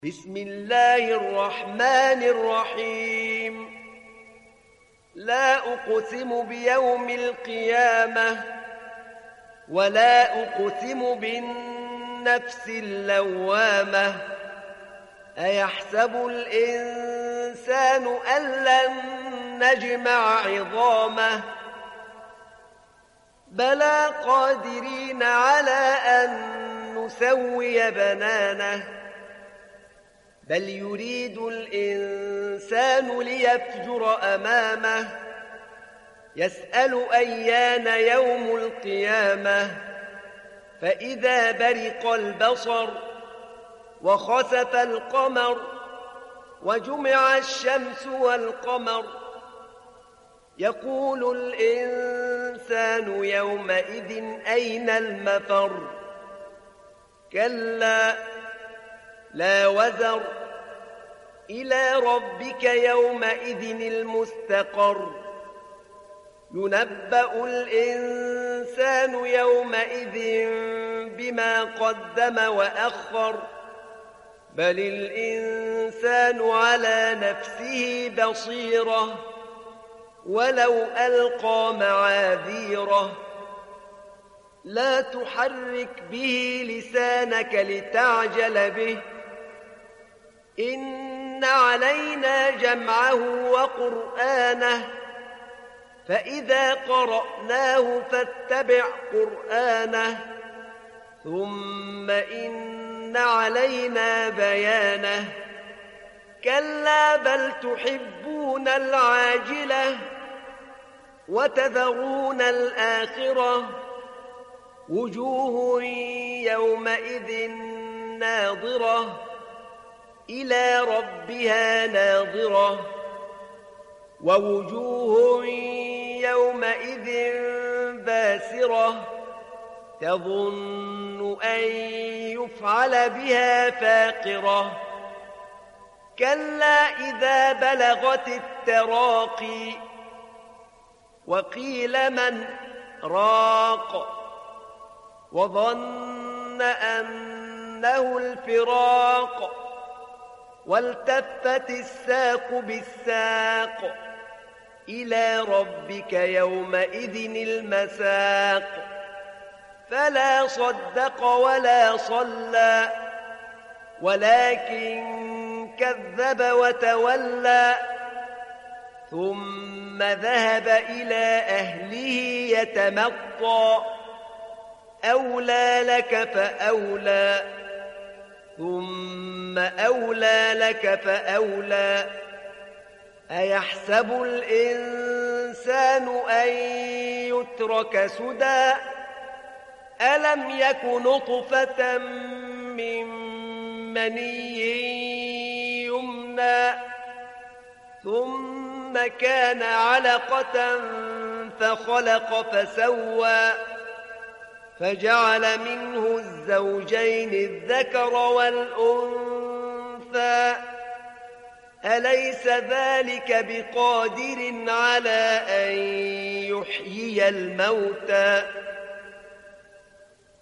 بسم الله الرحمن الرحيم. لا أقسم بيوم القيامة ولا أقسم بالنفس اللوامة. أيحسب الإنسان أن لن نجمع عظامه بلى قادرين على أن نسوي بنانه بل يريد الإنسان ليفجر أمامه يسأل أيان يوم القيامة فإذا برق البصر وخسف القمر وجمع الشمس والقمر يقول الإنسان يومئذ أين المفر كلا لا وزر إلى ربك يومئذ المستقر ينبأ الإنسان يومئذ بما قدم وأخر بل الإنسان على نفسه بصيرة ولو ألقى معاذيره لا تحرك به لسانك لتعجل به إن علينا جمعه وقرآنه فإذا قرأناه فاتبع قرآنه ثم إن علينا بيانه كلا بل تحبون العاجلة وتذرون الآخرة وجوه يومئذ ناظرة إلى ربها ناظرة ووجوه يومئذ باسرة تظن أن يفعل بها فاقرة كلا إذا بلغت التراقي وقيل من راق وظن أنه الفراق والتفت الساق بالساق إلى ربك يومئذ المساق فلا صدق ولا صلى ولكن كذب وتولى ثم ذهب إلى أهله يتمطى أولى لك فأولى ثم أولى لك فأولى أيحسب الإنسان أن يترك سدى ألم يك نطفة من مني يمنى ثم كان علقة فخلق فسوى فجعل منه الزوجين الذكر والأنثى أليس ذلك بقادر على أن يحيي الموتى